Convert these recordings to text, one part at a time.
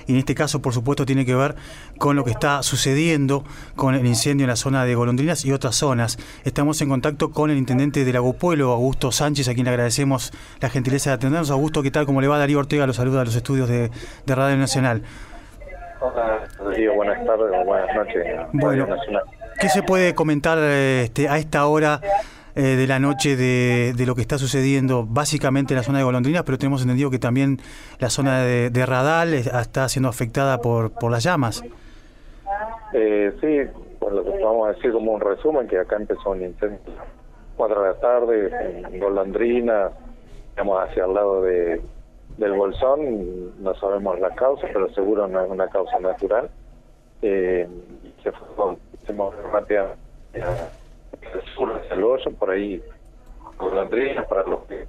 y en este caso, por supuesto, tiene que ver con lo que está sucediendo con el incendio en la zona de Golondrinas y otras zonas. Estamos en contacto con el intendente de Lago Puelo, Augusto Sánchez, a quien le agradecemos la gentileza de atendernos. Augusto, ¿qué tal? ¿Cómo le va? Darío Ortega los saluda a los estudios de Radio Nacional. Hola, Darío, buenas tardes o buenas noches. Bueno, ¿qué se puede comentar a esta hora de la noche de lo que está sucediendo básicamente en la zona de Golondrinas, pero tenemos entendido que también la zona de Radal está siendo afectada por las llamas? Sí, pues lo que vamos a decir como un resumen, que acá empezó un incendio a las 4 de la tarde en Golondrinas, digamos hacia el lado del Bolsón. No sabemos la causa, pero seguro no es una causa natural. Se movió rápidamente hacia el sur, hacia el hoyo, por ahí Golondrinas, para los que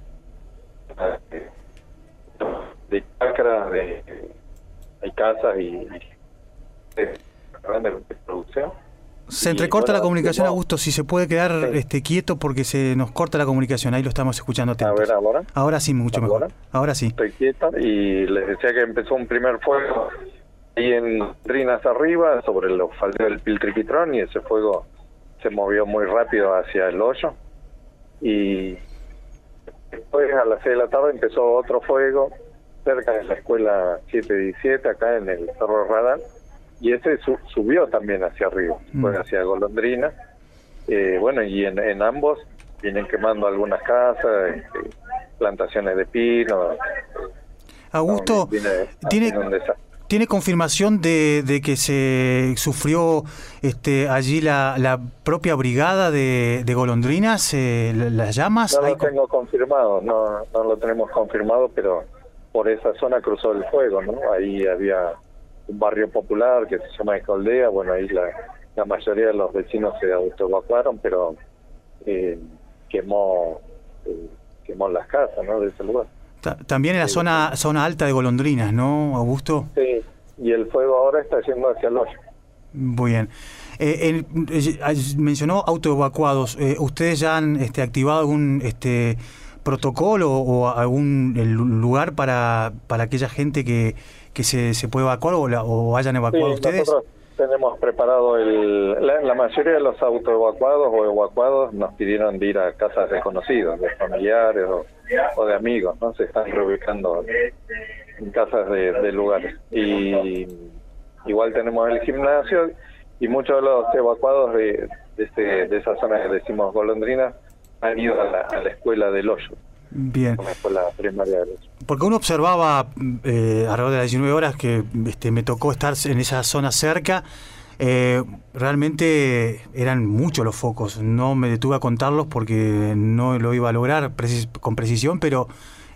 de Chácara, hay casas y grandes de producción. Se entrecorta la comunicación, Augusto, si se puede quedar quieto porque se nos corta la comunicación, ahí lo estamos escuchando atentos. A ver, ¿ahora? Ahora sí, mucho mejor. Ahora sí. Estoy quieto y les decía que empezó un primer fuego ahí en Golondrinas arriba, sobre los faldeos del Piltriquitrón, y ese fuego se movió muy rápido hacia el hoyo. Y después a las 6 de la tarde empezó otro fuego cerca de la escuela 717, acá en el Cerro Radal. Y ese subió también hacia arriba, fue hacia Golondrina. Bueno, y en ambos vienen quemando algunas casas, plantaciones de pino. Augusto, ¿tiene confirmación de que se sufrió allí la propia brigada de Golondrinas, las llamas? No lo tengo confirmado, no lo tenemos confirmado, pero por esa zona cruzó el fuego, ¿no? Ahí había un barrio popular que se llama Escoldea. Bueno, ahí la mayoría de los vecinos se autoevacuaron, pero quemó las casas, ¿no?, de ese lugar. También en la zona alta de Golondrinas, ¿no, Augusto? Sí, y el fuego ahora está yendo hacia el hoyo. Muy bien. Mencionó autoevacuados. ¿Ustedes ya han activado algún protocolo o algún lugar para aquella gente que se puede evacuar o hayan evacuado ustedes? Nosotros tenemos preparado la mayoría de los autoevacuados o evacuados nos pidieron de ir a casas desconocidas, de familiares o de amigos, ¿no? Se están reubicando en casas de lugares. Y igual tenemos el gimnasio, y muchos de los evacuados de esa zona que decimos Golondrinas han ido a la escuela del Hoyo. Bien. Una escuela primaria del Hoyo. Porque uno observaba alrededor de las 19 horas que me tocó estar en esa zona cerca. Realmente eran muchos los focos. No me detuve a contarlos porque no lo iba a lograr con precisión, pero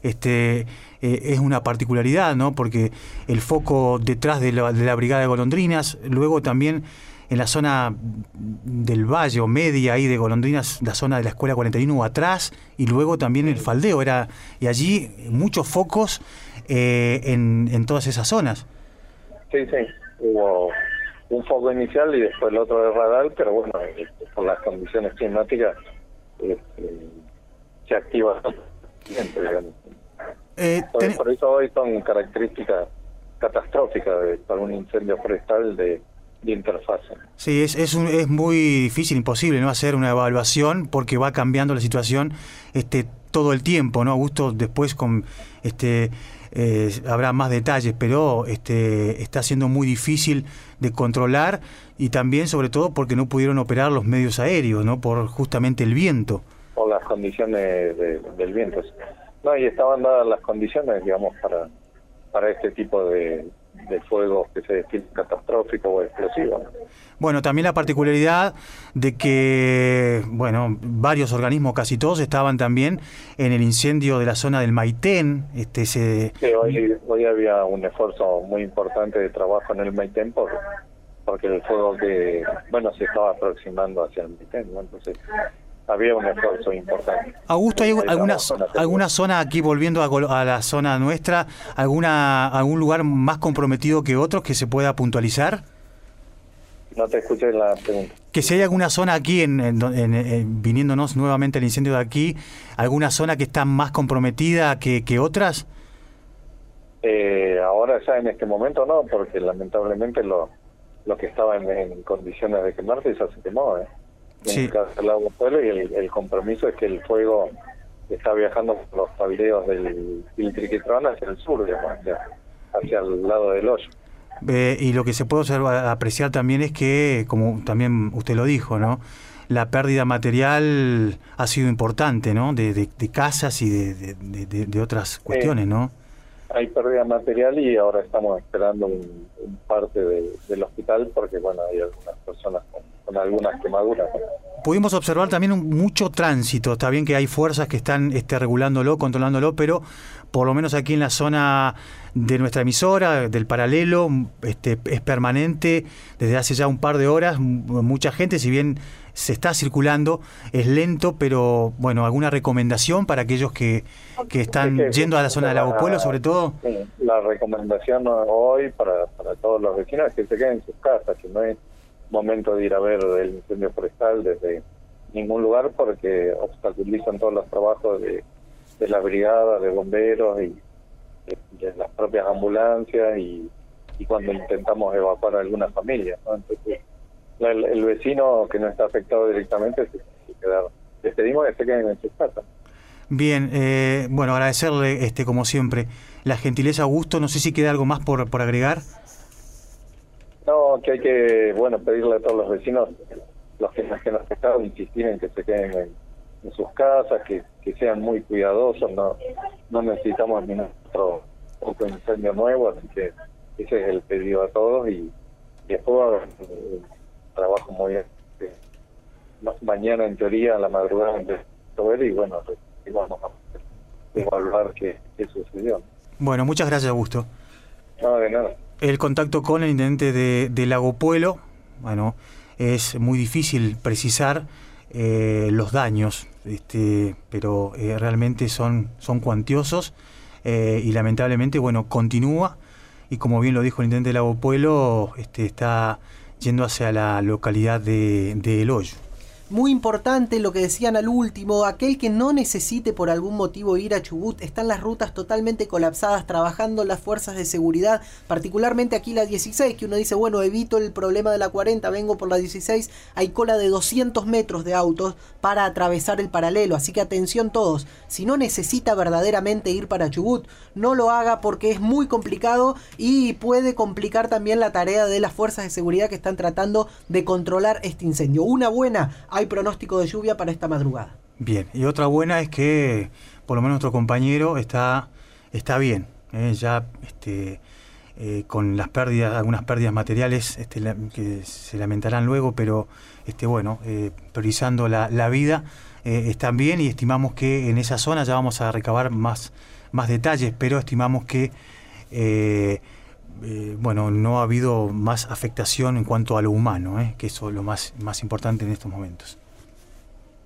es una particularidad, ¿no? Porque el foco detrás de la brigada de Golondrinas, luego también en la zona del Valle o media ahí de Golondrinas, la zona de la Escuela 41 atrás, y luego también el faldeo, y allí muchos focos en todas esas zonas. Sí, hubo un foco inicial y después el otro de Radal, pero bueno, por las condiciones climáticas se activa. Por eso hoy son características catastróficas para un incendio forestal de interfase. Sí, es muy difícil, imposible, ¿no?, hacer una evaluación porque va cambiando la situación todo el tiempo, ¿no, Augusto? Después habrá más detalles, pero está siendo muy difícil de controlar, y también sobre todo porque no pudieron operar los medios aéreos, ¿no?, por justamente el viento. Por las condiciones del viento. No, y estaban dadas las condiciones, digamos, para este tipo de fuego que se define catastrófico o explosivo, ¿no? Bueno, también la particularidad de que, varios organismos, casi todos, estaban también en el incendio de la zona del Maitén. Sí, hoy había un esfuerzo muy importante de trabajo en el Maitén porque el fuego se estaba aproximando hacia el Maitén, ¿no? Entonces había un esfuerzo importante. Augusto, ¿hay alguna zona aquí, volviendo a la zona nuestra, algún lugar más comprometido que otros que se pueda puntualizar? No te escuché la pregunta. Que si hay alguna zona aquí, viniéndonos nuevamente el incendio de aquí, alguna zona que está más comprometida que otras. Ahora ya en este momento no, porque lamentablemente lo que estaba en condiciones de quemarse ya se quemó. En Sí. el caso del Lago Pueblo, y el compromiso es que el fuego está viajando por los faldeos del Piltriquitrón hacia el sur, digamos, hacia el lado del hoyo. Y lo que se puede apreciar también es que, como también usted lo dijo, ¿no? La pérdida material ha sido importante, ¿no? De casas y de otras cuestiones, ¿no? Hay pérdida material y ahora estamos esperando un parte del hospital porque, bueno, hay algunas personas con algunas quemaduras, ¿no? Pudimos observar también mucho tránsito. Está bien que hay fuerzas que están regulándolo, controlándolo, pero por lo menos aquí en la zona de nuestra emisora, del paralelo, es permanente desde hace ya un par de horas. Mucha gente, si bien se está circulando, es lento, pero bueno, ¿alguna recomendación para aquellos que están yendo a la zona del Lago Pueblo, sobre todo? La recomendación hoy para todos los vecinos es que se queden en sus casas, que no es momento de ir a ver el incendio forestal desde ningún lugar porque obstaculizan todos los trabajos de la brigada, de bomberos y de las propias ambulancias y cuando intentamos evacuar a algunas familias, ¿no? Entonces, el vecino que no está afectado directamente se tiene que quedar. Les pedimos que se queden en sus casas. Bien, bueno, agradecerle, como siempre, la gentileza, Augusto. No sé si queda algo más por agregar. No, que hay que, pedirle a todos los vecinos, los que nos han afectado, insistir en que se queden en sus casas, que sean muy cuidadosos, no necesitamos ni otro incendio nuevo, así que ese es el pedido a todos y después trabajo muy bien. Mañana en teoría, a la madrugada, y bueno, vamos a evaluar qué sucedió. Bueno, muchas gracias, Augusto. No, de nada. El contacto con el intendente de Lago Pueblo, bueno, es muy difícil precisar los daños, pero realmente son cuantiosos y lamentablemente, bueno, continúa y como bien lo dijo el intendente de Lago Pueblo, está yendo hacia la localidad de El Hoyo. Muy importante lo que decían al último, aquel que no necesite por algún motivo ir a Chubut, están las rutas totalmente colapsadas, trabajando las fuerzas de seguridad, particularmente aquí la 16, que uno dice, bueno, evito el problema de la 40, vengo por la 16, hay cola de 200 metros de autos para atravesar el paralelo, así que atención todos, si no necesita verdaderamente ir para Chubut, no lo haga porque es muy complicado y puede complicar también la tarea de las fuerzas de seguridad que están tratando de controlar este incendio. Una buena, hay pronóstico de lluvia para esta madrugada. Bien, y otra buena es que por lo menos nuestro compañero está bien, ya con las pérdidas, algunas pérdidas materiales que se lamentarán luego, pero priorizando la vida, están bien y estimamos que en esa zona ya vamos a recabar más detalles, pero estimamos que no ha habido más afectación en cuanto a lo humano, que eso es lo más importante en estos momentos.